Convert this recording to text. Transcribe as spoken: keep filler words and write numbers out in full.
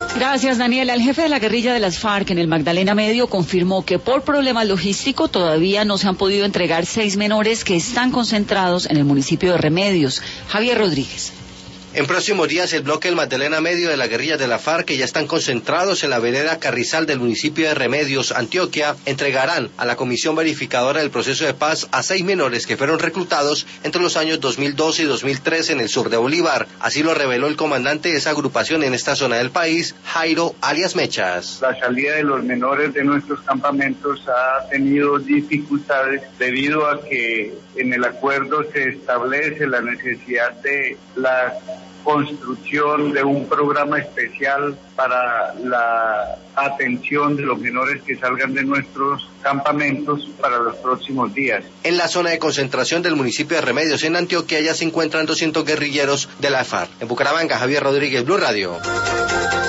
Gracias, Daniela. El jefe de la guerrilla de las FARC en el Magdalena Medio confirmó que por problemas logísticos todavía no se han podido entregar seis menores que están concentrados en el municipio de Remedios. Javier Rodríguez. En próximos días, el bloque del Magdalena Medio de la guerrilla de la FARC, que ya están concentrados en la vereda Carrizal del municipio de Remedios, Antioquia, entregarán a la Comisión Verificadora del Proceso de Paz a seis menores que fueron reclutados entre los años dos mil doce y dos mil trece en el sur de Bolívar. Así lo reveló el comandante de esa agrupación en esta zona del país, Jairo alias Mechas. La salida de los menores de nuestros campamentos ha tenido dificultades debido a que en el acuerdo se establece la necesidad de la construcción de un programa especial para la atención de los menores que salgan de nuestros campamentos para los próximos días. En la zona de concentración del municipio de Remedios en Antioquia ya se encuentran doscientos guerrilleros de la FARC. En Bucaramanga, Javier Rodríguez, Blue Radio.